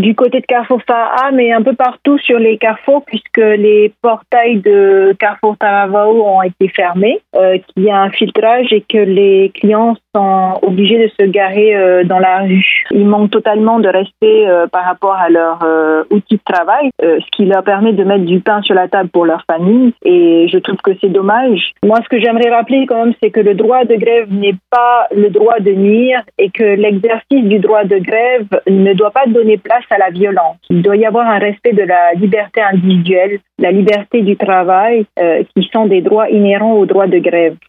du côté de Carrefour Sahara, mais un peu partout sur les carrefours, puisque les portails de Carrefour Taravao ont été fermés, qu'il y a un filtrage et que les clients sont obligés de se garer dans la rue. Ils manquent totalement de respect par rapport à leur outil de travail, ce qui leur permet de mettre du pain sur la table pour leur famille, et je trouve que c'est dommage. Moi, ce que j'aimerais rappeler quand même, c'est que le droit de grève n'est pas le droit de nuire et que l'exercice du droit de grève ne doit pas donner place à la violence. Il doit y avoir un respect de la liberté individuelle, la liberté du travail, qui sont des droits inhérents au droit de grève.